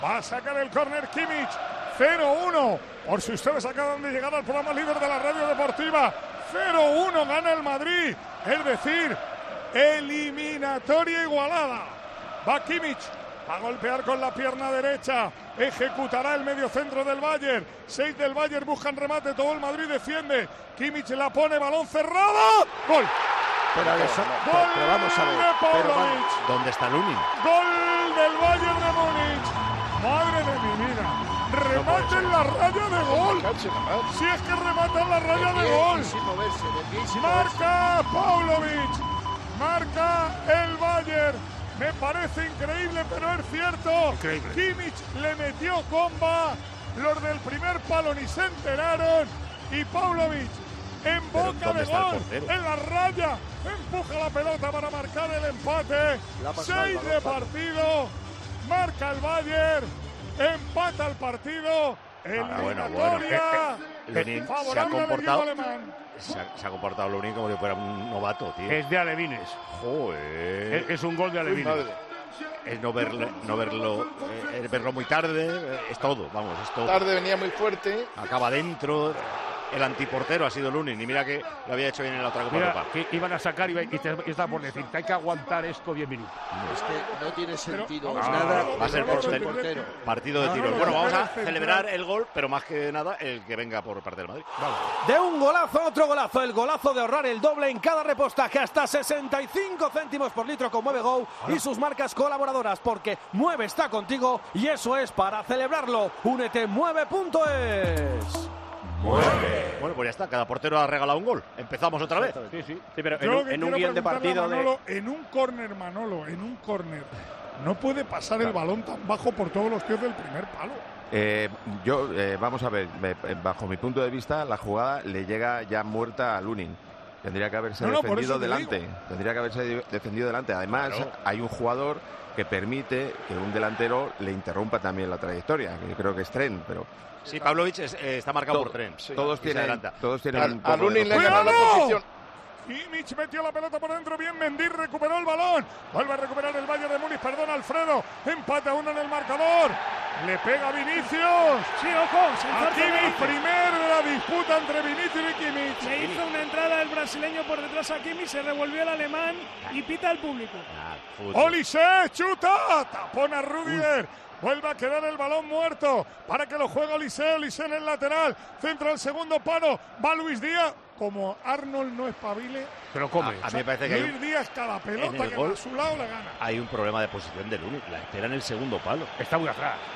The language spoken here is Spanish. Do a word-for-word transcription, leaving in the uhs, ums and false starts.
Va a sacar el córner Kimmich. cero uno. Por si ustedes acaban de llegar al programa líder de la radio deportiva. cero uno gana el Madrid. Es decir, eliminatoria igualada. Va Kimmich a golpear con la pierna derecha. Ejecutará el mediocentro del Bayern. Seis del Bayern buscan remate. Todo el Madrid defiende. Kimmich la pone, balón cerrado. Gol. Pero, Gol eso, pero, pero vamos a ver. de Pero vamos, Pavlovic. ¿Dónde está Lunin? Gol del Bayern de Múnich. Madre de mi vida. Remate en la raya de gol. Si es que remata en la raya de gol. Sin moverse, de pie y sin Marca Pavlovic. Marca el Bayern. Me parece increíble, pero es cierto. Increíble. Kimmich le metió comba. Los del primer palo ni se enteraron. Y Pavlovic en boca de gol, en la raya, empuja la pelota para marcar el empate. Seis de partido. Marca el Bayern. Empata el partido. Ah, bueno, Eliminatoria. bueno. Lunin se ha favorable al equipo comportado. alemán. Se ha, se ha comportado Lunin como si fuera un novato, tío. Es de alevines. Joder. Es, es un gol de alevines. Es no verlo, no verlo, eh, es verlo muy tarde, eh, es todo, vamos, es todo. tarde, venía muy fuerte. Acaba dentro. El antiportero ha sido Lunin y mira que lo había hecho bien en la otra Copa Mira, Europa. que iban a sacar y, y, te, y está por decir, hay que aguantar esto diez minutos. Es que no tiene sentido Pero, nada. no, Va a ser no, no, portero. no, no, no. Partido de No, tiros. no, Bueno, no, vamos no, a no, celebrar no. el gol, pero más que nada el que venga por parte del Madrid. De un golazo a otro golazo, el golazo de ahorrar el doble en cada repostaje, hasta sesenta y cinco céntimos por litro con Mueve Go y sus marcas colaboradoras, porque Mueve está contigo y eso es para celebrarlo. Únete mueve punto es. Bueno, pues ya está, cada portero ha regalado un gol. Empezamos otra vez. Sí, sí. Sí, pero en Yo lo un, que en un quiero guión de preguntarle a partido de... Manolo, en un córner, Manolo, en un córner, no puede pasar el balón tan bajo por todos los tíos del primer palo. Eh, yo, eh, vamos a ver, me- bajo mi punto de vista, la jugada le llega ya muerta a Lunin. Tendría que haberse No, no, por defendido eso te delante. digo. Tendría que haberse de- defendido delante. Además, Claro. hay un jugador que permite que un delantero le interrumpa también la trayectoria. Que yo creo que es Tren, pero Sí, Pavlovic es, eh, está marcado Todo- por tren. todos Y se tienen, adelanta. todos tienen A, un a poco de Lunin le ha locura. ganado la ¡Cuidado! posición. Kimmich metió la pelota por dentro, bien Mendy recuperó el balón, vuelve a recuperar el Bayern de Múnich, perdón Alfredo, empate a uno en el marcador, le pega Vinicius, Sí, ojo, se a encarta Kimmich, la- primera disputa entre Vinicius y Kimmich. Le hizo una entrada el brasileño por detrás a Kimmich, se revolvió el alemán y pita al público. Ah, fútbol. Olise, chuta, tapón a Rudiger. Vuelve a quedar el balón muerto para que lo juegue Olise, Olise en el lateral, centro al segundo palo, va Luis Díaz, como Arnold no espabile, Pero come. A mí me parece que hay Luis un, Díaz cada pelota en el que gol- va a su lado le gana. hay un problema de posición de Lunin. La espera en el segundo palo. Está muy atrás.